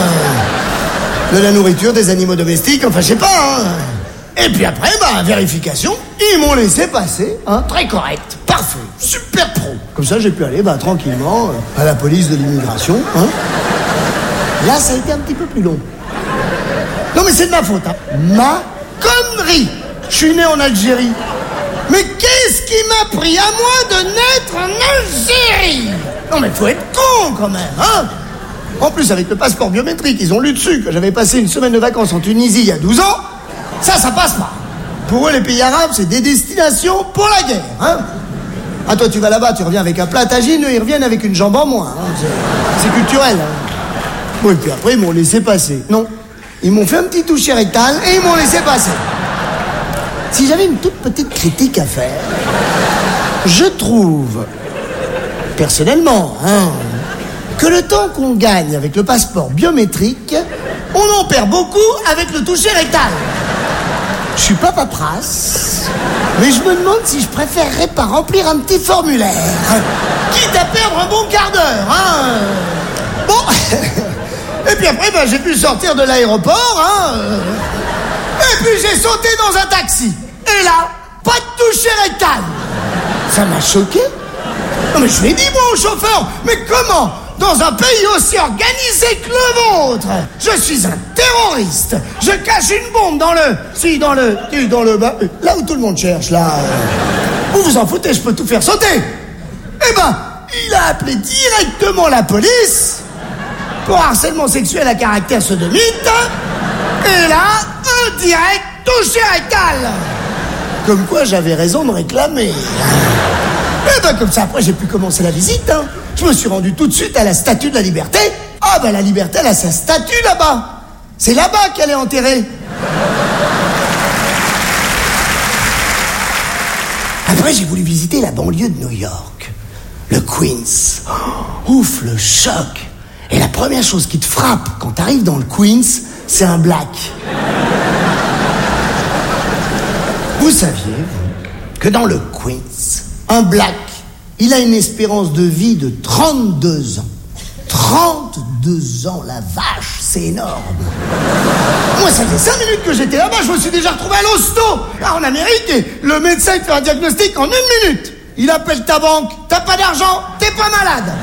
de la nourriture, des animaux domestiques, enfin je sais pas. Hein. Et puis après, vérification, ils m'ont laissé passer, hein, très correct, parfait, super pro. Comme ça j'ai pu aller tranquillement à la police de l'immigration. Hein. Là ça a été un petit peu plus long. Non mais c'est de ma faute, hein. Ma connerie. Je suis né en Algérie. Mais qu'est-ce qui m'a pris à moi de naître en Algérie? Non mais faut être con quand même, hein. En plus, avec le passeport biométrique, ils ont lu dessus que j'avais passé une semaine de vacances en Tunisie il y a 12 ans. Ça passe pas. Pour eux, les pays arabes, c'est des destinations pour la guerre. Hein. Ah, toi, tu vas là-bas, tu reviens avec un plat à tagine, eux, ils reviennent avec une jambe en moins. Hein. C'est culturel. Hein. Bon, et puis après, ils m'ont laissé passer. Non, ils m'ont fait un petit toucher rectal et ils m'ont laissé passer. Si j'avais une toute petite critique à faire, je trouve, personnellement, que le temps qu'on gagne avec le passeport biométrique, on en perd beaucoup avec le toucher rectal. Je suis pas paperasse, mais je me demande si je préférerais pas remplir un petit formulaire, quitte à perdre un bon quart d'heure. Hein. Bon, et puis après, j'ai pu sortir de l'aéroport, et puis j'ai sauté dans un taxi. Et là, pas de toucher rectal. Ça m'a choqué. Non mais je l'ai dit moi au chauffeur, mais comment, dans un pays aussi organisé que le vôtre, je suis un terroriste, je cache une bombe dans le là où tout le monde cherche, là. Vous vous en foutez, je peux tout faire sauter. Eh il a appelé directement la police pour harcèlement sexuel à caractère sodomite. Et là, direct, touché rectal. Comme quoi j'avais raison de réclamer. Et comme ça, après, j'ai pu commencer la visite. Hein. Je me suis rendu tout de suite à la Statue de la Liberté. Ah, la Liberté, elle a sa statue là-bas. C'est là-bas qu'elle est enterrée. Après, j'ai voulu visiter la banlieue de New York. Le Queens. Oh, ouf, le choc. Et la première chose qui te frappe quand t'arrives dans le Queens, c'est un black. Vous saviez que dans le Queens, un black, il a une espérance de vie de 32 ans. 32 ans, la vache, c'est énorme. Moi, ça fait 5 minutes que j'étais là-bas, je me suis déjà retrouvé à l'hosto, là en Amérique, et le médecin il fait un diagnostic en 1 minute. Il appelle ta banque, t'as pas d'argent, t'es pas malade.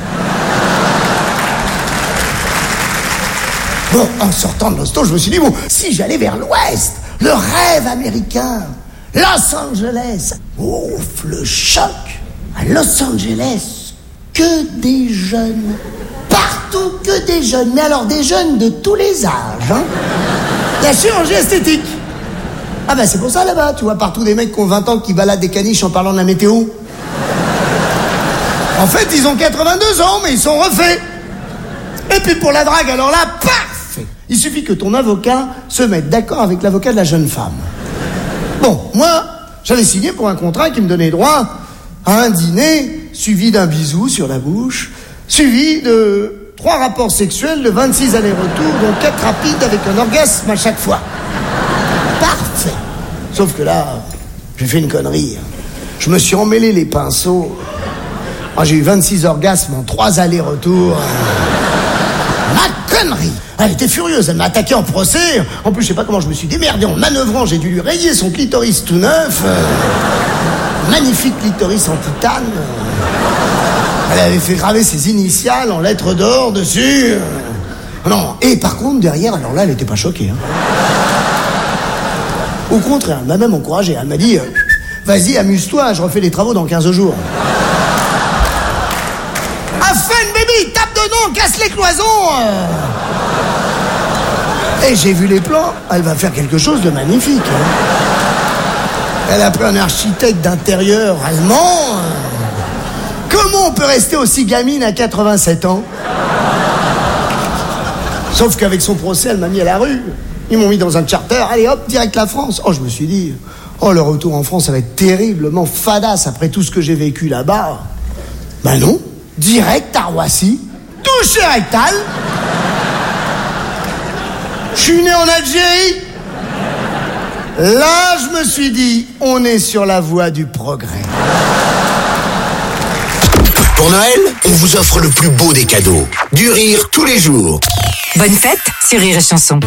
Bon, en sortant de l'hosto, je me suis dit, bon, si j'allais vers l'ouest, le rêve américain, Los Angeles. Ouf, le choc. À Los Angeles, que des jeunes. Partout que des jeunes. Mais alors des jeunes de tous les âges, hein. La chirurgie esthétique. Ah ben c'est pour ça là-bas, tu vois partout des mecs qui ont 20 ans qui baladent des caniches en parlant de la météo. En fait, ils ont 82 ans, mais ils sont refaits. Et puis pour la drague, alors là, parfait. Il suffit que ton avocat se mette d'accord avec l'avocat de la jeune femme. Bon, moi, j'avais signé pour un contrat qui me donnait droit à un dîner, suivi d'un bisou sur la bouche, suivi de 3 rapports sexuels de 26 allers-retours, dont 4 rapides avec un orgasme à chaque fois. Parfait. Sauf que là, j'ai fait une connerie. Je me suis emmêlé les pinceaux. Oh, j'ai eu 26 orgasmes en 3 allers-retours. Ma connerie. Elle était furieuse, elle m'a attaqué en procès. En plus, je sais pas comment je me suis démerdé en manœuvrant. J'ai dû lui rayer son clitoris tout neuf. Magnifique clitoris en titane. Elle avait fait graver ses initiales en lettres d'or dessus. Non, et par contre, derrière, alors là, elle était pas choquée. Hein. Au contraire, elle m'a même encouragé. Elle m'a dit, vas-y, amuse-toi, je refais les travaux dans 15 jours. Afin, baby, tape dedans, casse les cloisons. Et j'ai vu les plans, elle va faire quelque chose de magnifique. Hein. Elle a pris un architecte d'intérieur allemand. Comment on peut rester aussi gamine à 87 ans? Sauf qu'avec son procès, elle m'a mis à la rue. Ils m'ont mis dans un charter, allez hop, direct la France. Oh, je me suis dit, oh, le retour en France, ça va être terriblement fadasse après tout ce que j'ai vécu là-bas. Ben non, direct à Roissy, touché rectal. Je suis né en Algérie. Là, je me suis dit, on est sur la voie du progrès. Pour Noël, on vous offre le plus beau des cadeaux. Du rire tous les jours. Bonne fête sur Rire et Chanson.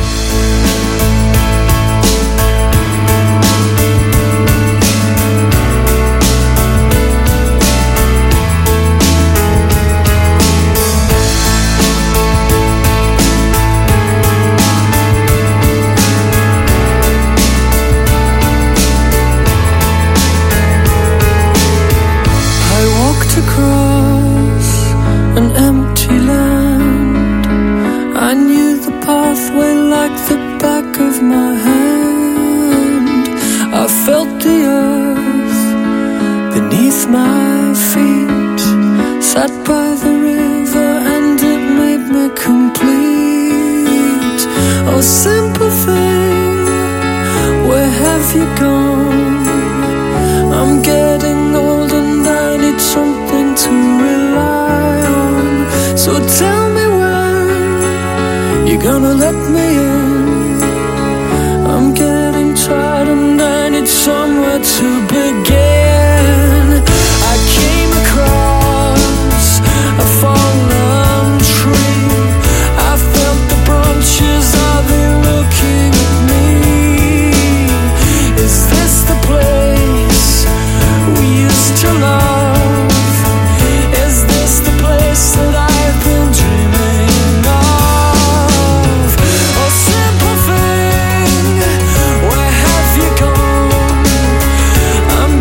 Sat by the river and it made me complete. Oh, simple thing, where have you gone? I'm getting old and I need something to rely on. So tell me when you're gonna let me in. I'm getting tired and I need somewhere to begin. I came across a fallen tree. I felt the branches of it looking at me. Is this the place we used to love? Is this the place that I've been dreaming of? Oh, simple thing, where have you gone? I'm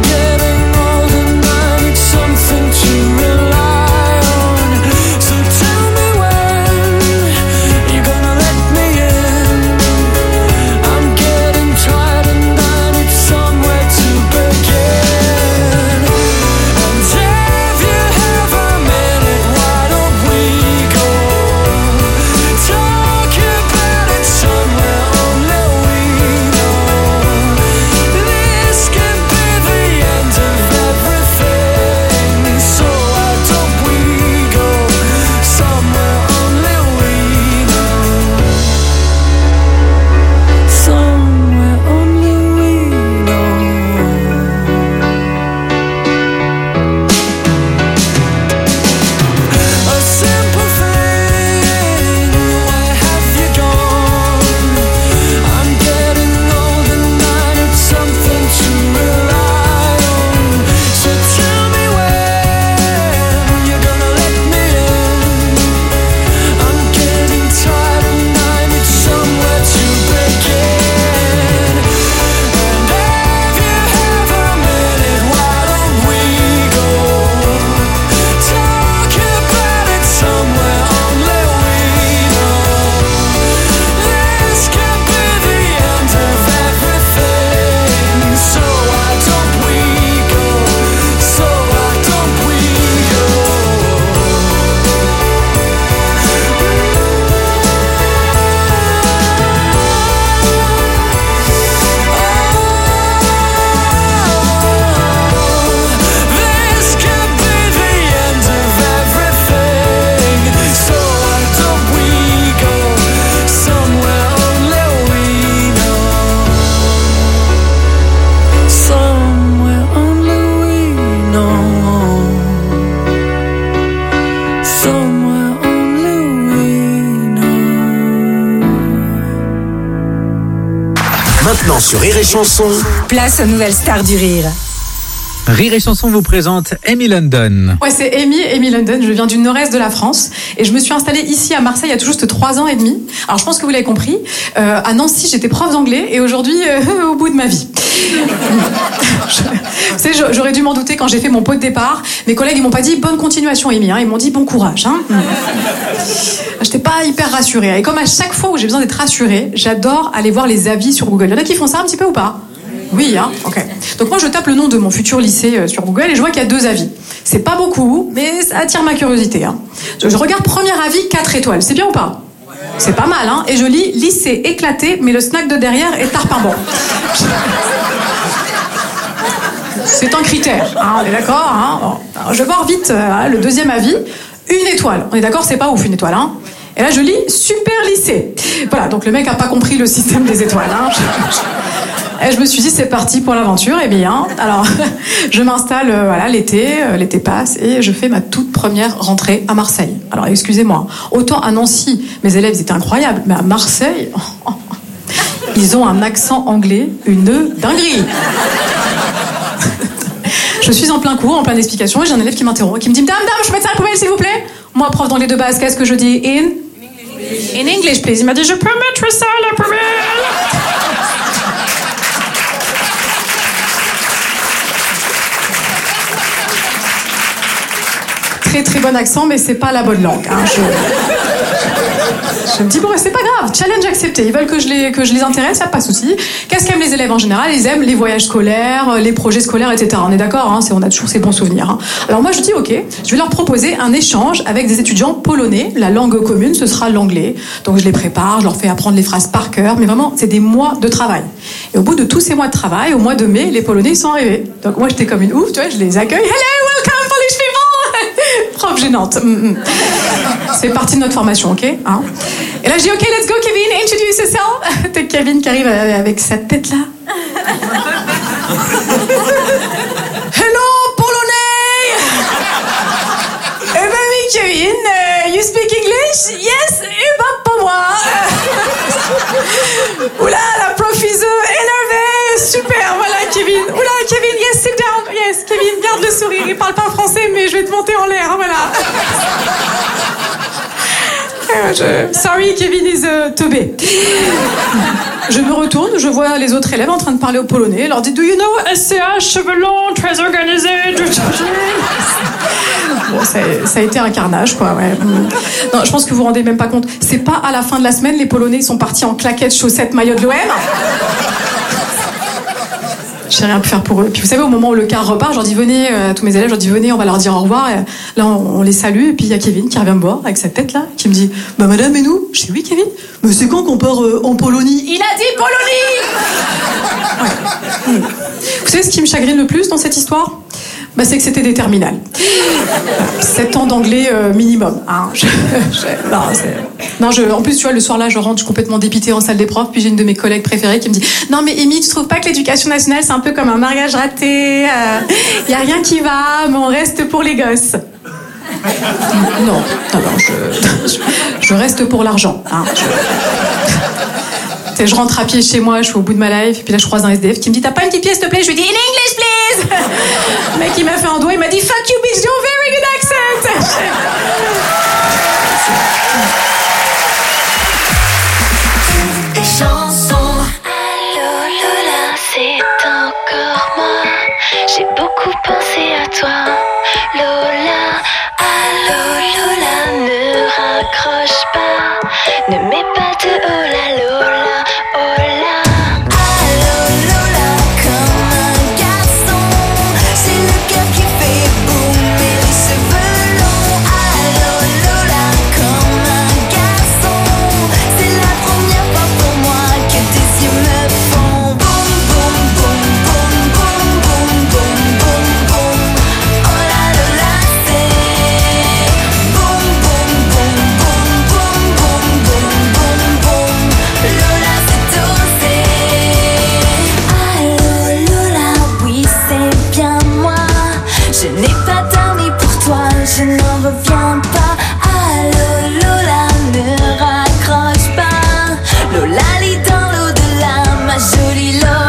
sur Rire et Chanson. Place aux nouvelles stars du rire. Rire et Chanson vous présente Amy London. Ouais, c'est Amy London. Je viens du nord-est de la France et je me suis installée ici à Marseille il y a tout juste 3 ans et demi. Alors je pense que vous l'avez compris. À Nancy, j'étais prof d'anglais et aujourd'hui, au bout de ma vie. J'aurais dû m'en douter quand j'ai fait mon pot de départ. Mes collègues, ils m'ont pas dit bonne continuation, Amy. Ils m'ont dit bon courage. J'étais pas hyper rassurée. Et comme à chaque fois où j'ai besoin d'être rassurée, j'adore aller voir les avis sur Google. Il y en a qui font ça un petit peu ou pas? Oui, hein, ok. Donc moi je tape le nom de mon futur lycée sur Google et je vois qu'il y a 2 avis. C'est pas beaucoup, mais ça attire ma curiosité. Hein. Je regarde premier avis, 4 étoiles. C'est bien ou pas? C'est pas mal, hein. Et je lis lycée éclaté, mais le snack de derrière est tarpin-bon. C'est un critère, hein, on est d'accord, hein. Alors, je vais voir vite le 2e avis, 1 étoile. On est d'accord, c'est pas ouf 1 étoile, hein. Et là je lis super lycée. Voilà, donc le mec a pas compris le système des étoiles, hein. Et je me suis dit c'est parti pour l'aventure. Et bien, alors je m'installe l'été passe et je fais ma toute première rentrée à Marseille. Alors excusez-moi, autant à Nancy mes élèves étaient incroyables, mais à Marseille ils ont un accent anglais, une dinguerie. Je suis en plein cours, en pleine explication et j'ai un élève qui m'interrompt et qui me dit dame, je peux mettre ça à la poubelle s'il vous plaît? Moi prof d'anglais de base, qu'est-ce que je dis? In English please. Il m'a dit je peux mettre ça à la poubelle? Très très bon accent, mais c'est pas la bonne langue. Hein. Je me dis bon, c'est pas grave, challenge accepté. Ils veulent que je les intéresse, y a pas de souci. Qu'est-ce qu'aiment les élèves en général? Ils aiment les voyages scolaires, les projets scolaires, etc. On est d'accord, hein, on a toujours ces bons souvenirs. Hein. Alors moi je dis ok, je vais leur proposer un échange avec des étudiants polonais. La langue commune, ce sera l'anglais. Donc je les prépare, je leur fais apprendre les phrases par cœur, mais vraiment c'est des mois de travail. Et au bout de tous ces mois de travail, au mois de mai, les Polonais ils sont arrivés. Donc moi j'étais comme une ouf, tu vois, je les accueille. Hello, welcome, Polish people. Prof gênante. C'est partie de notre formation, ok, hein. Et là je dis ok, let's go Kevin, introduce yourself. T'as Kevin qui arrive avec sa tête là. Hello Polonais. Eh ben oui Kevin, you speak English? Yes. Eh ben pas moi. Oula, la prof is énervée. Super, voilà Kevin. Oula Kevin, yes, sit down. Yes, Kevin, garde le sourire. Il parle pas français, mais je vais te monter en l'air, voilà. Sorry, Kevin is teubé. Je me retourne, je vois les autres élèves en train de parler au polonais. Je leur dis, do you know SCH, cheveux longs, très organisé. Bon, ça a été un carnage, quoi, ouais. Non, je pense que vous vous rendez même pas compte. C'est pas à la fin de la semaine, les Polonais sont partis en claquettes, chaussettes, maillot de l'OM. J'ai rien pu faire pour eux. Puis vous savez, au moment où le car repart, je leur dis venez, tous mes élèves, je leur dis venez, on va leur dire au revoir. Et là, on les salue. Et puis il y a Kevin qui revient me voir avec sa tête là, qui me dit bah madame et nous? Je dis oui Kevin. Mais c'est quand qu'on part en Polonie? Il a dit Polonie. Ouais. Vous savez ce qui me chagrine le plus dans cette histoire? Bah, c'est que c'était des terminales. 7 ans d'anglais minimum. Hein. En plus, tu vois, le soir-là, je rentre complètement dépitée en salle des profs, puis j'ai une de mes collègues préférées qui me dit « Non, mais Amy, tu trouves pas que l'éducation nationale, c'est un peu comme un mariage raté? Y a rien qui va, mais on reste pour les gosses. » Non, je reste pour l'argent. Hein. Je rentre à pied chez moi, je suis au bout de ma life, et puis là je croise un SDF qui me dit « T'as pas une petite pièce, s'il te plaît ?» Je lui dis « In English, please !» Le mec il m'a fait un doigt, il m'a dit « Fuck you, bitch, you're very good accent !» Allô Lola, c'est encore moi. J'ai beaucoup pensé à toi, Lola. Allô Lola, ne raccroche pas, ne mets pas de oh la Lola. Je n'en reviens pas. Allô Lola, ne raccroche pas. Lola lit dans l'au-delà, ma jolie Lola.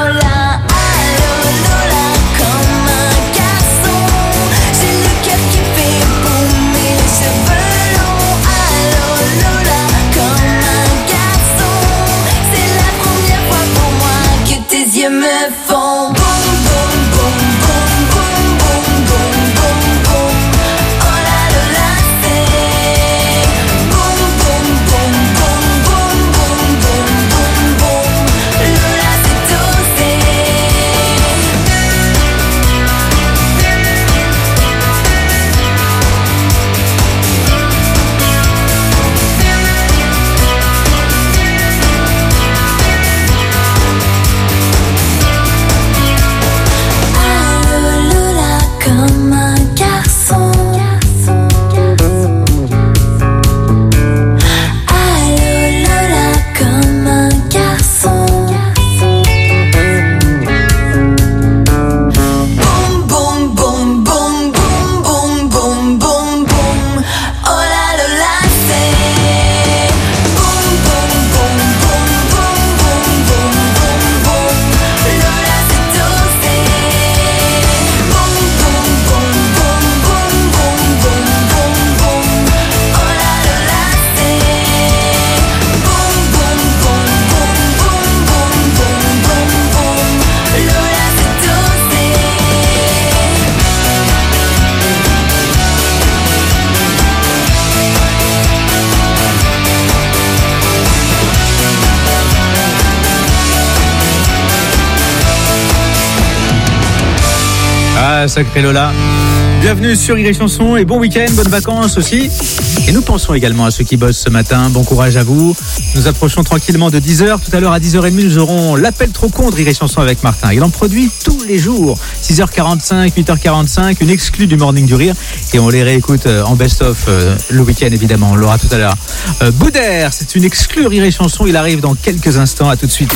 Ah, sacré Lola. Bienvenue sur Rire et Chanson et bon week-end, bonnes vacances aussi. Et nous pensons également à ceux qui bossent ce matin. Bon courage à vous. Nous approchons tranquillement de 10h. Tout à l'heure à 10h30, nous aurons l'appel trop con de Rire et Chanson avec Martin. Il en produit tous les jours. 6h45, 8h45, une exclue du Morning du Rire. Et on les réécoute en best-of le week-end évidemment. On l'aura tout à l'heure. Boudère, c'est une exclue Rire et Chanson. Il arrive dans quelques instants. À tout de suite.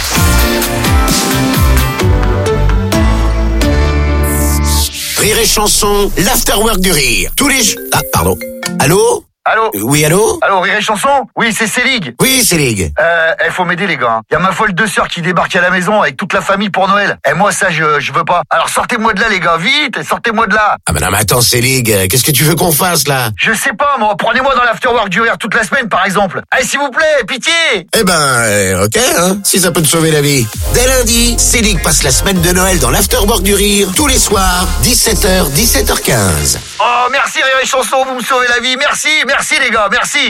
Rire et Chanson, l'afterwork du rire. Tous les... Ah, pardon. Allô ? Allô ? Oui, allô ? Allô, Rire et Chanson ? Oui, c'est Célig. Oui, Célig. Faut m'aider, les gars. Il y a ma folle 2 sœurs qui débarque à la maison avec toute la famille pour Noël. Et moi, ça, je veux pas. Alors, sortez-moi de là, les gars, vite, sortez-moi de là. Ah, mais non, mais attends, Célig, qu'est-ce que tu veux qu'on fasse, là ? Je sais pas, moi, prenez-moi dans l'afterwork du rire toute la semaine, par exemple. Allez, s'il vous plaît, pitié. Eh ben, ok, hein, si ça peut te sauver la vie. Dès lundi, Célig passe la semaine de Noël dans l'afterwork du rire, tous les soirs, 17h, 17h15. Oh, merci, Rire et Chanson, vous me sauvez la vie. Merci, les gars, merci.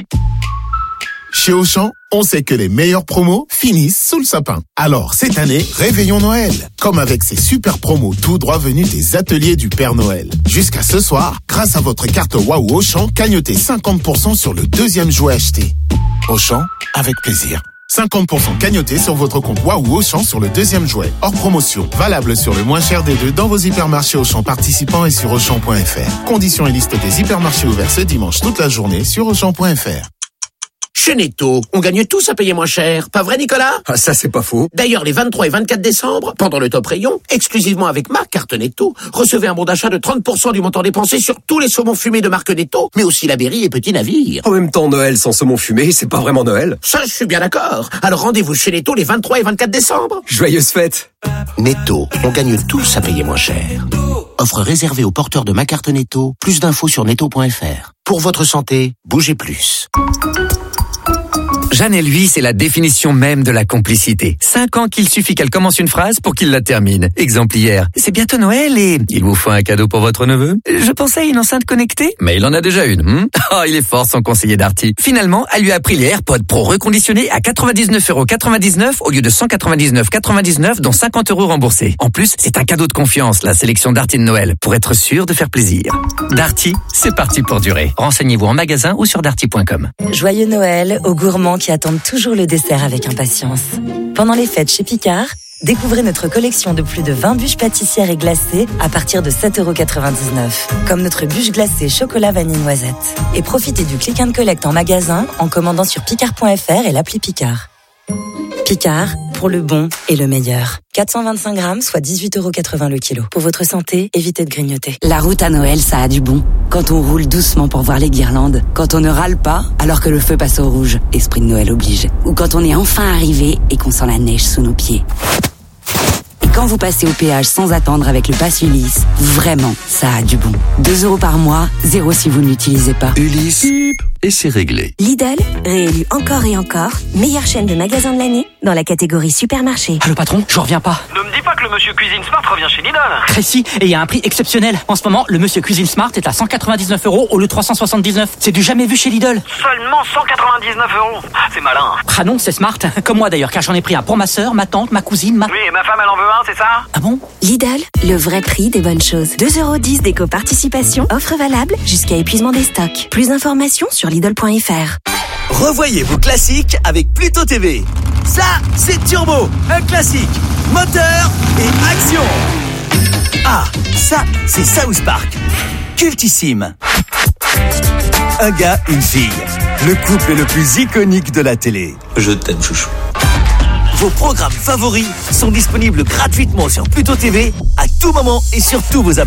Chez Auchan, on sait que les meilleures promos finissent sous le sapin. Alors, cette année, réveillons Noël. Comme avec ces super promos tout droit venus des ateliers du Père Noël. Jusqu'à ce soir, grâce à votre carte Waouh Auchan, cagnotez 50% sur le 2e jouet acheté. Auchan, avec plaisir. 50% cagnoté sur votre compte Waouh Auchan sur le 2e jouet. Hors promotion. Valable sur le moins cher des deux dans vos hypermarchés Auchan participants et sur Auchan.fr. Conditions et liste des hypermarchés ouverts ce dimanche toute la journée sur Auchan.fr. Chez Netto, on gagne tous à payer moins cher. Pas vrai, Nicolas ? Ah, ça, c'est pas faux. D'ailleurs, les 23 et 24 décembre, pendant le top rayon, exclusivement avec ma carte Netto, recevez un bon d'achat de 30% du montant dépensé sur tous les saumons fumés de marque Netto, mais aussi la Berry et Petit Navire. En même temps, Noël sans saumon fumé, c'est pas vraiment Noël. Ça, je suis bien d'accord. Alors rendez-vous chez Netto les 23 et 24 décembre. Joyeuses fêtes. Netto, on gagne tous à payer moins cher. Offre réservée aux porteurs de ma carte Netto. Plus d'infos sur netto.fr. Pour votre santé, bougez plus. Jeanne et lui, c'est la définition même de la complicité. 5 ans qu'il suffit qu'elle commence une phrase pour qu'il la termine. Exemple hier. C'est bientôt Noël et il vous faut un cadeau pour votre neveu. Je pensais à une enceinte connectée, mais il en a déjà une. Oh, il est fort son conseiller Darty. Finalement, elle lui a pris les AirPods Pro reconditionnés à 99,99€ au lieu de 199,99€, dont 50€ remboursés. En plus, c'est un cadeau de confiance, la sélection Darty de Noël, pour être sûr de faire plaisir. Darty, c'est parti pour durer. Renseignez-vous en magasin ou sur darty.com. Joyeux Noël aux gourmands qui attendent toujours le dessert avec impatience. Pendant les fêtes chez Picard, découvrez notre collection de plus de 20 bûches pâtissières et glacées à partir de 7,99€. Comme notre bûche glacée chocolat vanille noisette. Et profitez du click and collect en magasin en commandant sur picard.fr et l'appli Picard. Picard, pour le bon et le meilleur. 425 grammes, soit 18,80€ le kilo. Pour votre santé, évitez de grignoter. La route à Noël, ça a du bon. Quand on roule doucement pour voir les guirlandes. Quand on ne râle pas, alors que le feu passe au rouge. Esprit de Noël oblige. Ou quand on est enfin arrivé et qu'on sent la neige sous nos pieds. Et quand vous passez au péage sans attendre avec le pass Ulysse, vraiment, ça a du bon. 2€ par mois, 0 si vous ne l'utilisez pas. Ulysse, et c'est réglé. Lidl, réélu encore et encore, meilleure chaîne de magasins de l'année dans la catégorie supermarché. Ah, le patron, je reviens pas. Ne me dis pas que le monsieur Cuisine Smart revient chez Lidl. Précis, et il y a un prix exceptionnel. En ce moment, le monsieur Cuisine Smart est à 199€ au lieu de 379. C'est du jamais vu chez Lidl. Seulement 199€. C'est malin. Ah non, c'est smart. Comme moi d'ailleurs, car j'en ai pris un pour ma sœur, ma tante, ma cousine, Oui, et ma femme, elle en veut un, c'est ça? Ah bon? Lidl, le vrai prix des bonnes choses. 2,10€ d'éco-participation, offre valable jusqu'à épuisement des stocks. Plus d'informations sur Lidl.fr. Revoyez vos classiques avec Pluto TV. Ça, c'est Turbo, un classique. Moteur et action. Ah, ça, c'est South Park. Cultissime. Un gars, une fille. Le couple le plus iconique de la télé. Je t'aime, chouchou. Vos programmes favoris sont disponibles gratuitement sur Pluto TV à tout moment et sur tous vos appareils.